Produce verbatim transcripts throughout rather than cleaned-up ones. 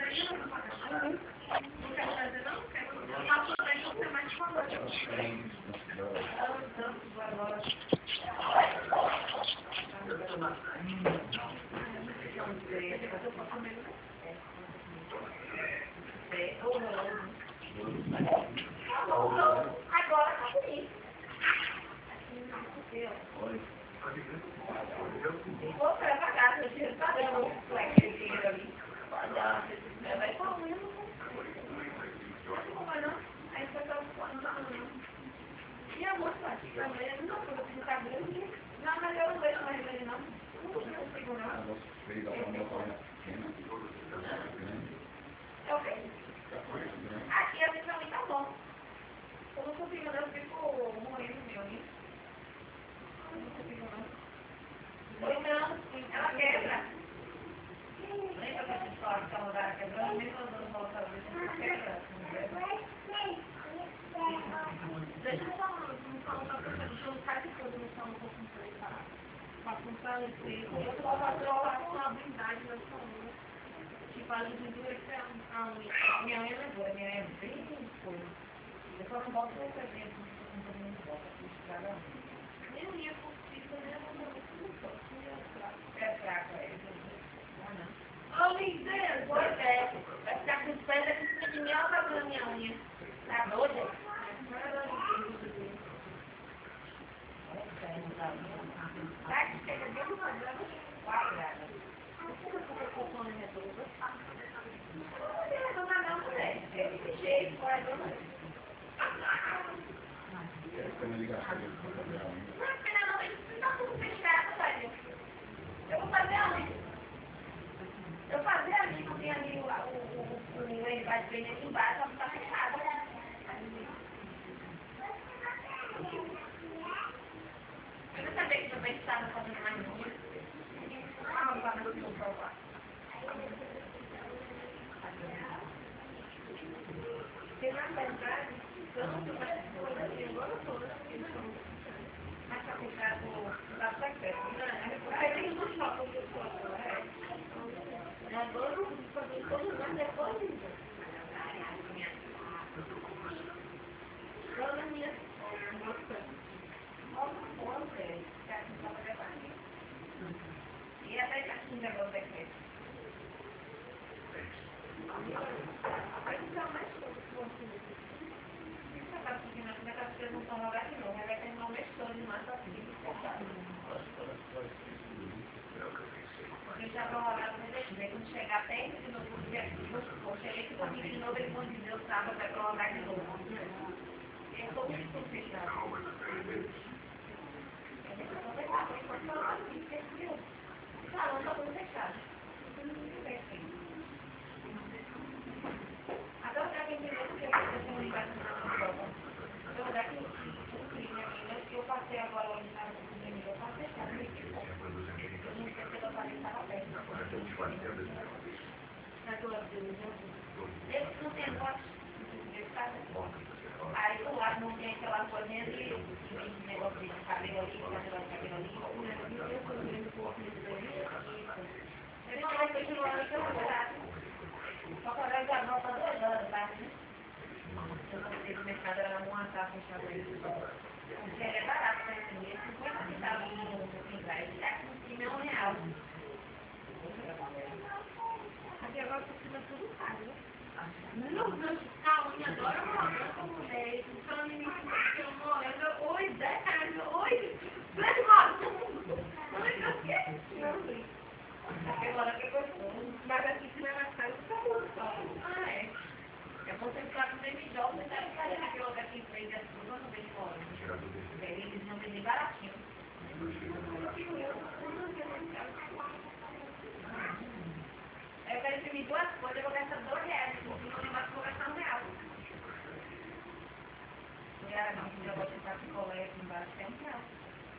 Agora tá bonito. Vou para casa, eu tiro só dando um flex de dinheiro ali. Vai falando. Não vai não. Aí você tá falando. E a moça, também, não, porque você tá grande. Não, mas eu não vejo mais ele não. Não consigo não. É o quê? Aqui a visão tá bom. Eu não consigo não, eu fico morrendo meu, hein? Eu não consigo não. Ou não, ela quebra. Lembra que a gente fala que a rodada quebrando? Mesmo andando volta a vez, ela quebra. Deixa eu só falar uma coisa, não sabe que eu não falo um pouco para fortalecer. Eu estou fazendo uma habilidade na saúde. Tipo, a gente dura que a unha. Minha unha é boa, minha unha é bem coisa. Eu só não boto outra gente, não tô muito boa para estragar. Nem unha possível, né? É fraco, é. Ô, Lizdê, pois é. Vai ficar com os pés aqui em cima de mim, ela tá vendo a minha unha. Tá doida? Vai que chega de um programa quadrado. Não sei se eu tô colocando em redondo. Não tem redondo não, mulher. É desse jeito, vai, dona. Não, filha, não, isso tá tudo fechado, velho. Eu vou fazer ali. Eu fazer ali, não tem ali o o ele vai bem aqui embaixo, só tá fechado. Eu não sabia que também estava fazendo mais unha. Ah, não vai me provar. Porque na verdade, eu não estou mais fazendo agora toda. Mas para ficar com da secreta. Aí tem uma foto que eu estou agora. Agora eu vou fazer todo mundo depois. Toda minha moça. Olha o ponto, é. Que a gente vai levar aqui. E até que a gente vai levar aqui. Então, mais coisas. Isso acaba porque na minha casa vocês não estão logo aqui não. Vai ter uma mistura de massa assim. Eu já vou rolar no T V, quando chegar até ele de novo, eu cheguei que comigo de novo, ele quando Deus sábado vai colocar de novo. Eu estou muito fechado. Eu estou fechado, eu estou falando assim, entendeu? Falando, estou tudo fechado. Agora, para quem entendeu, porque eu tenho um ligação na prova. Eu vou dar aqui um crime aqui, eu passei agora hoje na cozinha, eu passei fechado. Eu não sei se eu falei que estava aberto. Eles não têm voz. Aí do lado não tem aquela coisinha de negócio de cabelo ali, cabelo de cabelo ali. Ele não vai continuar no seu lugar. Só para dar a volta duas horas, tá? Eu não sei se o mercado era uma taça fechada aí. Porque ele é barato, né? cinquenta centavos no Pingai. Ele é com um real. Aqui agora por cima tudo caro, né? Não, não, a unha agora morando como dez. Então, menino, eu morando, oi, dez reais, oi, dez reais. Oi, não quer? Não, agora que gostoso. Mas aqui que não é mais caro, tá muito só. Ah, é. É bom você ficar com o mesmo jogo, você deve fazer aquele outro aqui em frente, assim, não vem fora. Eles não vendem baratinho. Eu quero imprimir duas coisas, eu vou gastar dois reais. Eu vou gastar um real. Já não, eu vou tentar picolé aqui embaixo, é um real.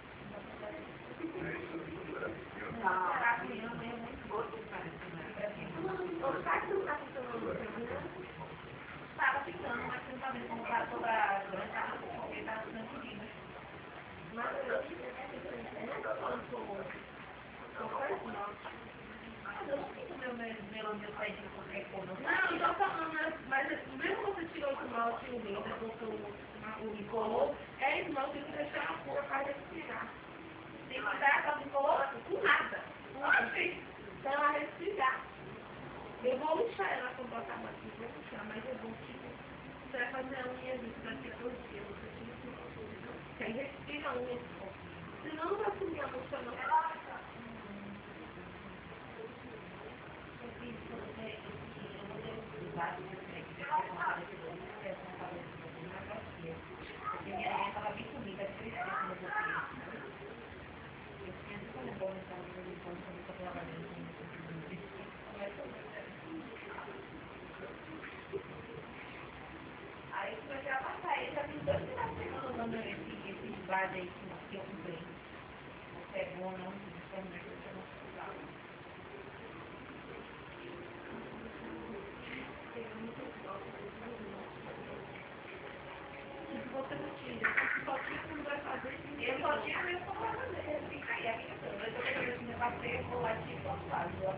Não, será que eu tenho muito gosto, cara? O saco não está ficando. Estava ficando, mas você não está vendo como está toda a grande, porque está ficando fedido. Mas eu não sei se é não estou falando com o outro. Estou falando com o outro. meu melão de sair de qualquer coisa. Não, eu tô falando, mas mesmo você tirou o esmalte e o dedo, botou o bicolor, é esmalte que deixar a cor para respirar. Tem que dar essa bicolor com nada. Oxi, então ela respirar. Eu vou lixar ela quando eu acabar aqui, vou lixar, mas eu vou tipo, você vai fazer a unha daqui a dois dias, você tira tudo. Que aí respira a unha. Senão não vai sumir a moça não. Aí você já passar aí, já tem dois que tá pegando dando esse, esse base aí que eu comprei. Você é bom, não? Você não precisava. Se você não tira, se só tira, você não vai fazer. Eu só tiro mesmo pra fazer. Fica aí, a minha coisa. Eu tô fazendo esse passeio, eu vou lá e tiro, eu faço.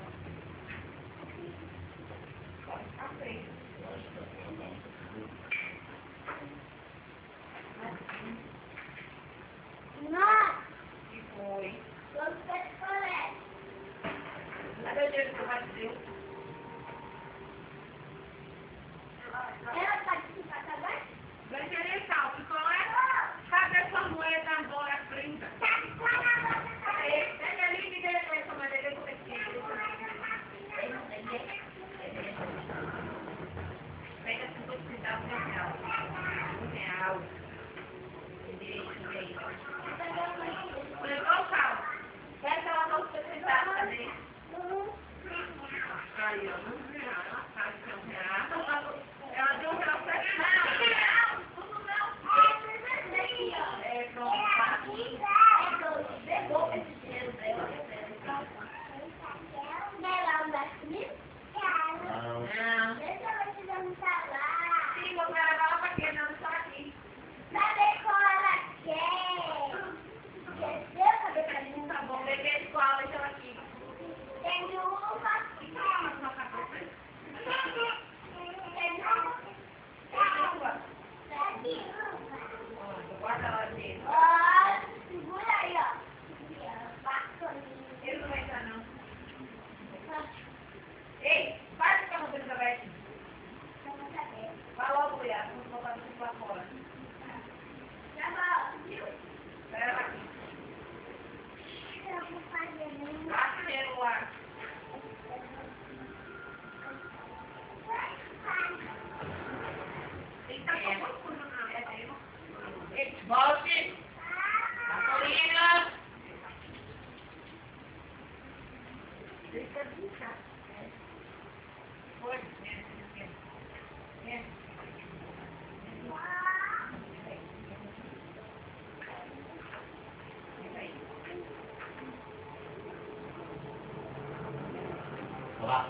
Pode ficar feio. Não! Que foi? Você parece. Cadê o dinheiro que você vai dizer? Ela participa também? Vai querer tal, picolé? Cadê sua moeda agora, prenda? Pega ali e me dê essa madeira que eu preciso. Pega se você precisar um real. Um real. Levou o carro. Pega ela não se precisar, cadê? Aí, ó, um real. Acho que é um real. Ela deu um real pra cá. É, pronto, tá aqui. Devolve esse dinheiro dela. Não. Deixa eu te dar um salário. Sim, vou levar ela pra quê? Não, só aqui. Saber qual ela quer. Quer saber pra mim? Tá bom, bebê de qual? Deixa ela aqui. Tem uva. Tem uva. Tem uva. Guarda ela dentro. Ó, segura aí, ó. Ele não vai entrar, não. Ei, vai ficar no dedo da Beth. Vai logo, mulher. Vamos botar tudo pra fora. Já vai. Espera ela aqui. Eu vou fazer. Vai primeiro lá. Eita, é. Ei, volte. Gasolina. Deixa eu brincar. Foi. É. Olá.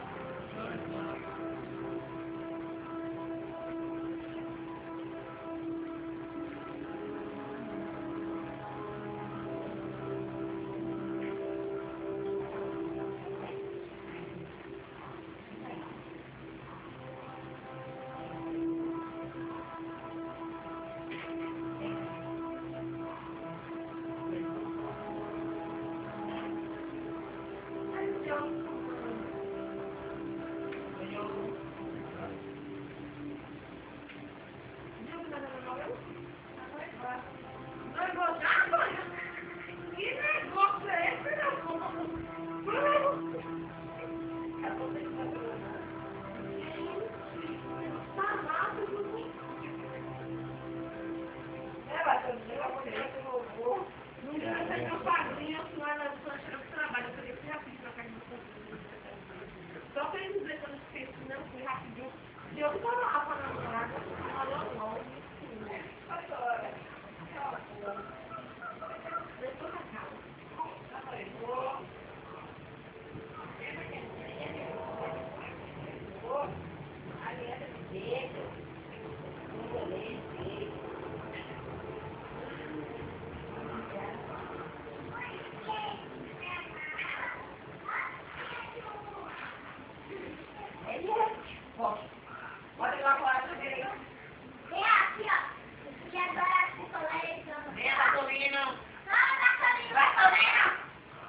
Só pra eles dizer que eu não esqueci, não, fui rapidinho. Se eu tava lá pra namorada, falou logo. Agora. Depois acaba. Vou. Aliança de dedo. Poxa. Pode ir lá fora pra ver aí. Vem aqui, ó. E agora o colégio. Vem a gasolina. Não, gasolina. Gasolina.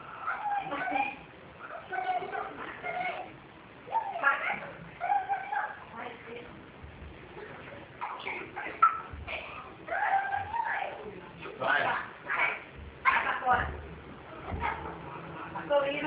Vai. Vai pra fora. Gasolina.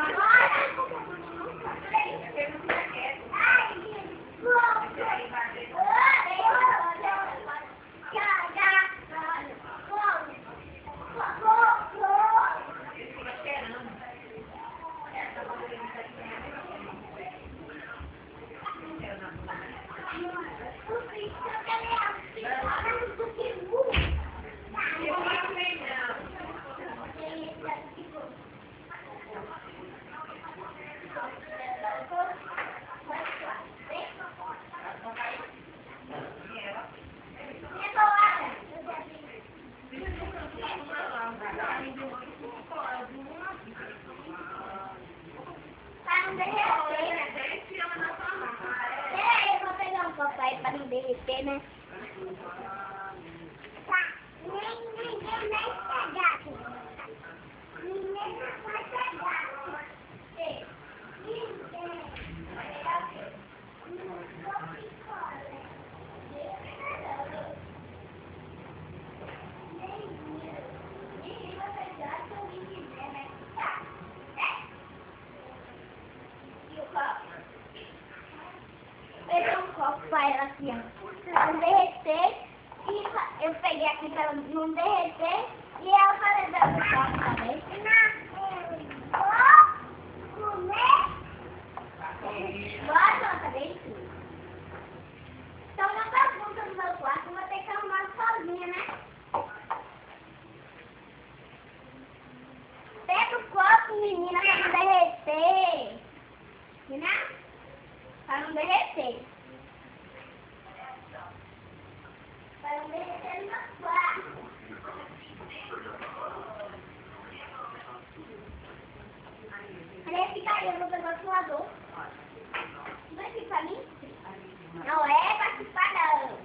Papai, para não derreter, né? Tá. Nem, nem, nem, nem pegar. Nem vai pegar. Ei. Peguei um copo para ela assim, ó, pra não derreter, e eu peguei aqui para não derreter, e ela falei dando o copo também. Vou comer. Bora, não, tá bem? Então, uma bagunça no meu quarto, vou ter que arrumar sozinha, né? Pega o copo, menina, pra não derreter. Menina? Para não derreter. Para não derreter no meu quarto. Ele fica aí, eu vou pegar o suador. Não é pra mim? Não é participar, não.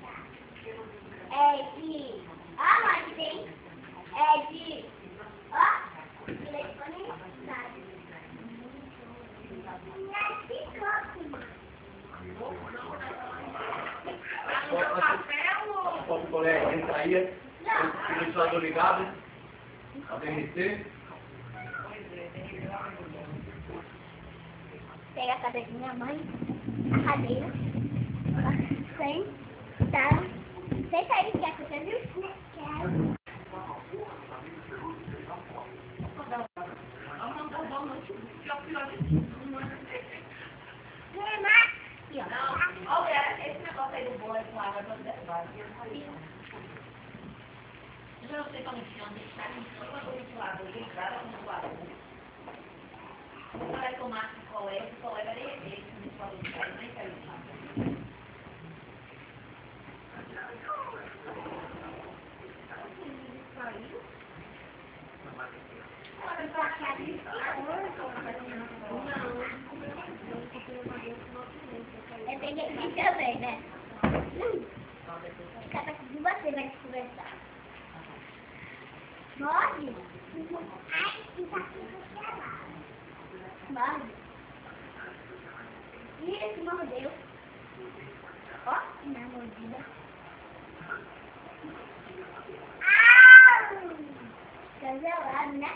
É de... Ah, mas tem. É de... Ó, de leite condensado. Pode o colega entra aí, o ventilador ligado, a derreter. Pega a cadeira da minha mãe, a cadeira, senta, senta aí, quer que você viu? Quero. Olha, esse negócio aí do bolo com água pra derrubar. Eu não sei como chama, deixar em cima do ventilador, ligado ao ventilador. Você vai tomar picolé, o picolé vai derreter, esse ventilador de casa, nem quero isso. Eu peguei aqui também, né? Cada de você vai conversar. Morde? Ai, fica aqui no morde. Ih, esse mordeu. Ó, na mordida. Au! Fica gelado, né?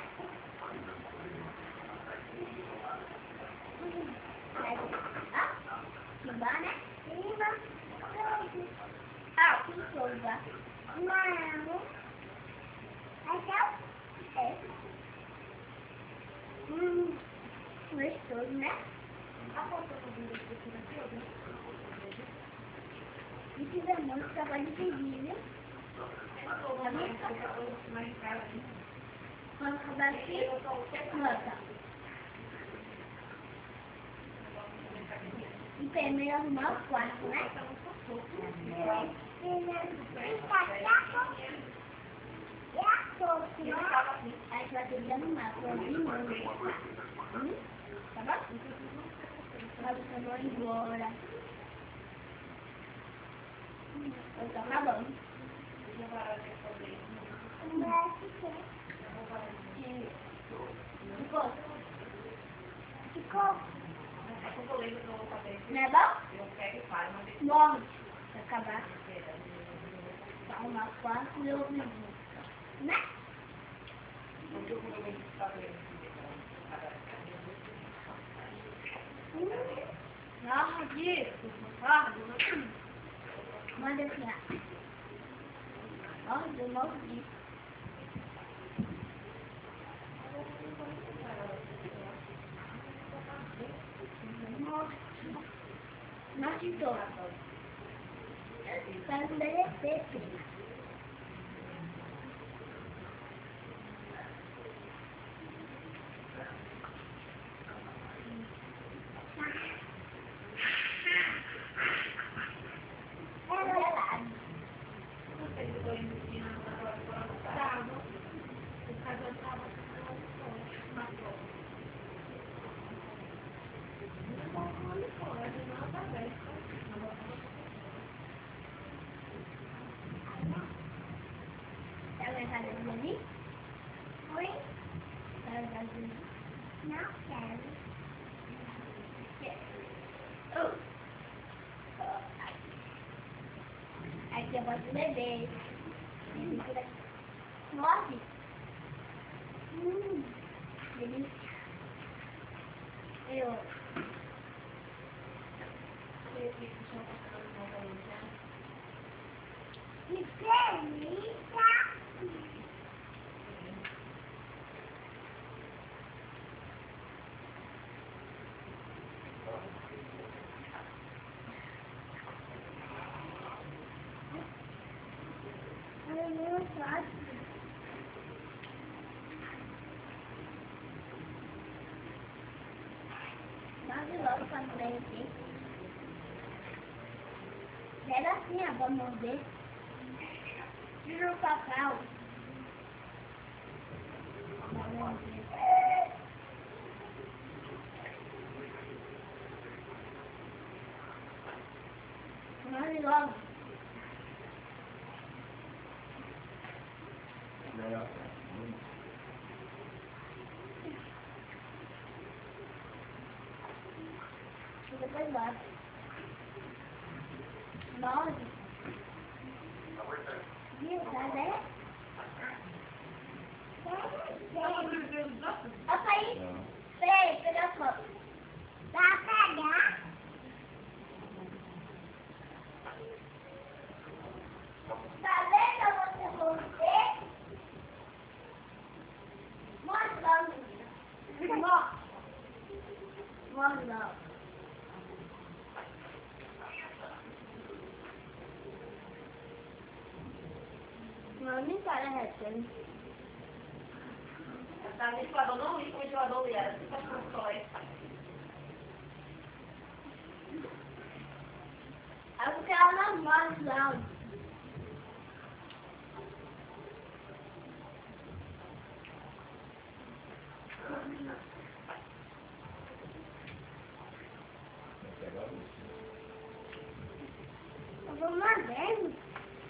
Simba, né? Simba. Ah, que coisa. Não. Então, é. Hum, gostoso, né? E tiver muito, só pode pedir, viu? Quando acabar aqui, nota. E primeiro arrumar o quarto, né? Aí você vai ter que arrumar, pra mim, mano. Tá bom? Mas eu vou embora. Eu tô acabando. Ficou? Ficou? Não é bom? Morre. Se acabar. Dá uma quatro e eu vivo. Né? Ah, disso. Ah, manda assim, ó. Ó, de novo disso. Nossa. Nossa, então. Para não derreter, filho. Oi? Não quero. Aqui eu posso beber. Morde. Hum, delícia. Eu. Que delícia. Ai, meu Deus. Morde logo pra não derreter. Pega assim, ó, pra morder. Tira o papel. Morde logo. E depois bate. Morde. Viu, tá vendo? Opa aí. Peraí, pega a foto. Dá pra pegar? Tá vendo você morder? Morde logo, menina. Morde. Morde logo. Não, nem para retendo. Tá no ventilador, não liga o ventilador, Liara. Fica com sóis. É porque ela não morde logo. Eu vou mordendo.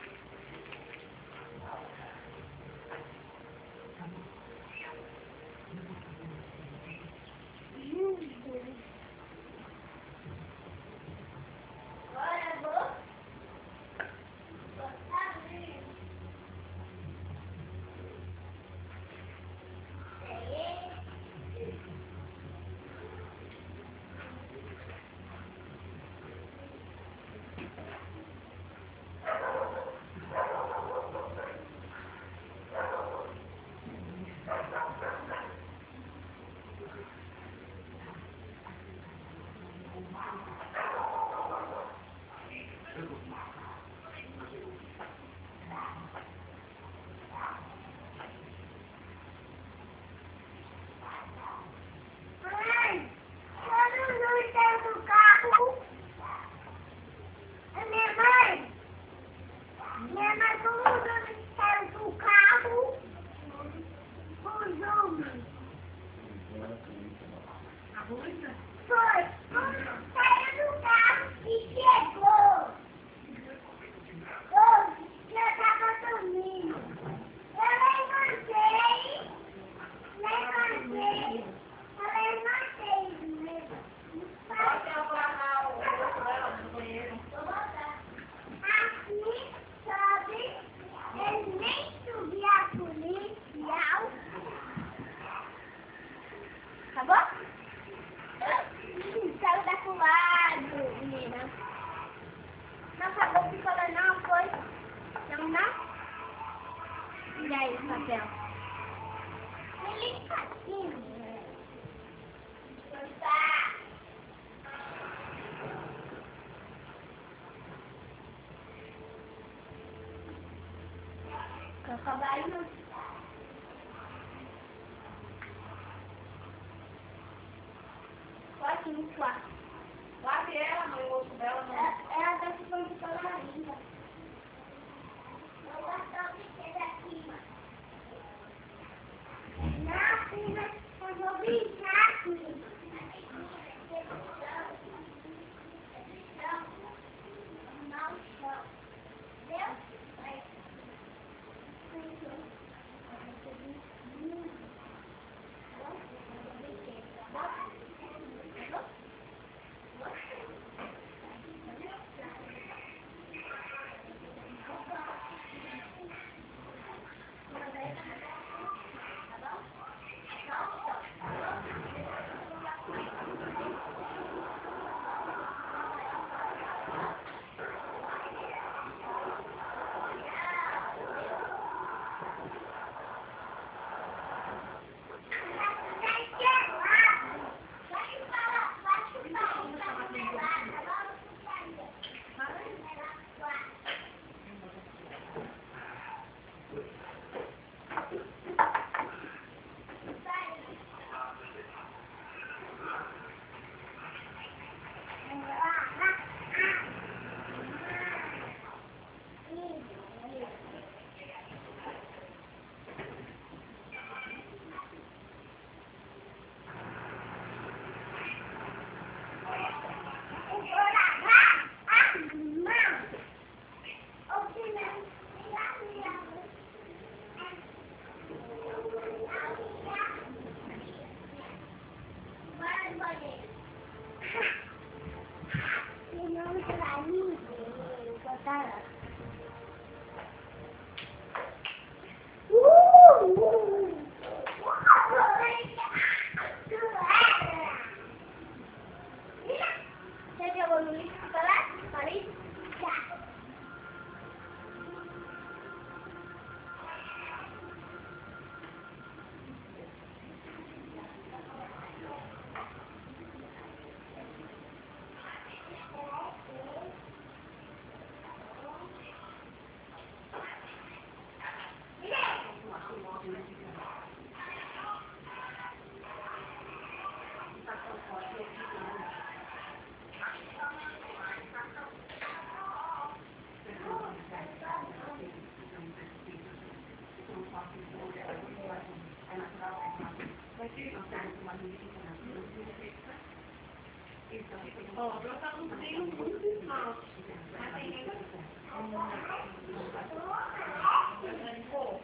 Agora eu vou botar ali. papel. Ele tá aqui, né? Tá. Quer acabar aí, não? Pode ir no quarto. Lave ela, mãe, o osso dela, não. Ela tá ficando de colorinha. Vou botar o brinquedo aqui, mano. Não, filha, eu vou brincar, filho. Não, chão. Entendeu? Ó, eu tá não tenho muito esmalte. Mas tem ainda. Pô.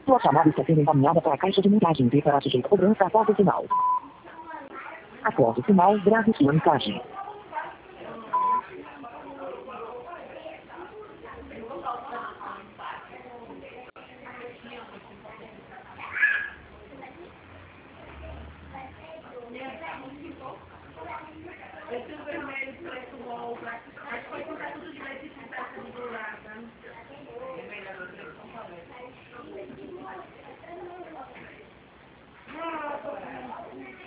Sua chamada está sendo encaminhada para a caixa de mensagem e para sujeito cobrança após o sinal. Após o sinal, grave sua mensagem. Esse vermelho preto volta. Acho que foi comprar tudo de leite de taça de dourada. É melhor do que eu falei. Ah, tô com...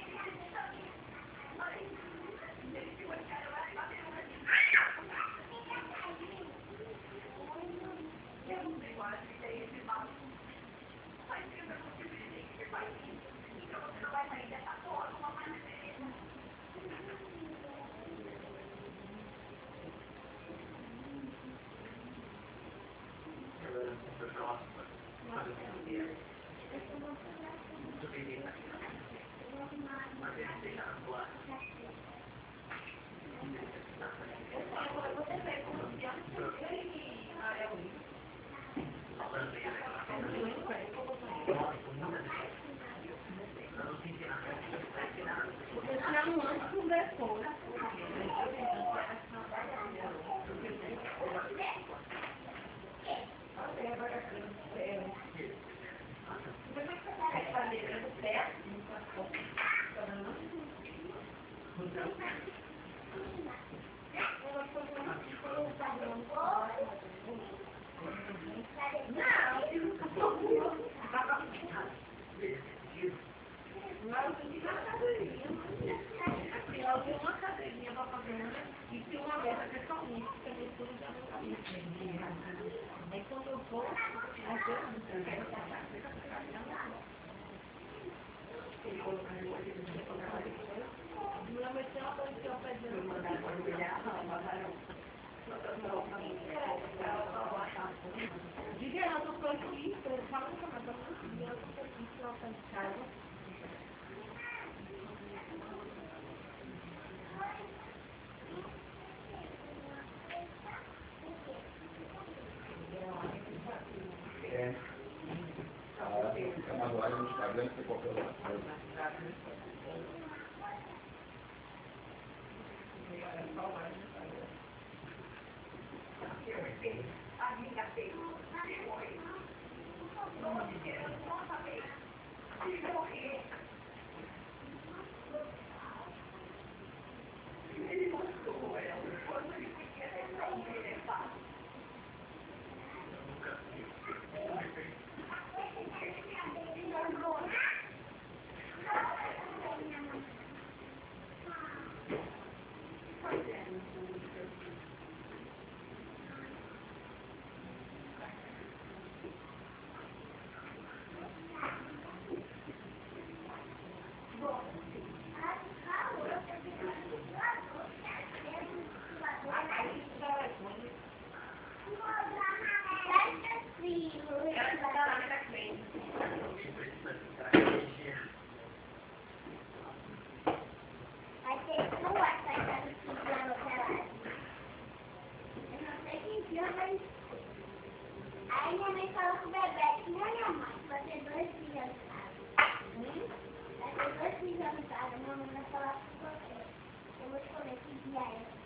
Aí minha mãe falou que o bebê tinha minha mãe, vai ter dois filhos em casa. Vai ter dois filhos em casa, minha mãe vai falar com você. Eu vou escolher que dia é.